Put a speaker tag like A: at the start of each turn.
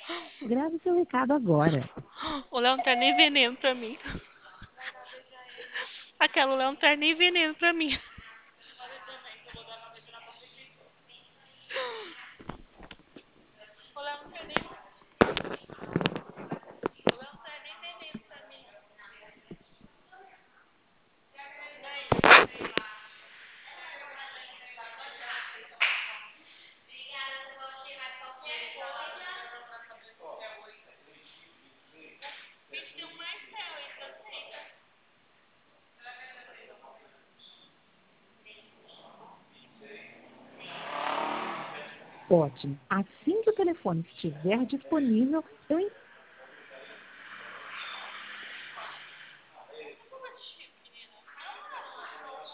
A: Grave seu recado agora.
B: O Léo não tá nem veneno pra mim. Aquela Léo não tá nem veneno pra mim. O Léo não tá nem veneno pra mim.
A: Ótimo. Assim que o telefone estiver disponível, eu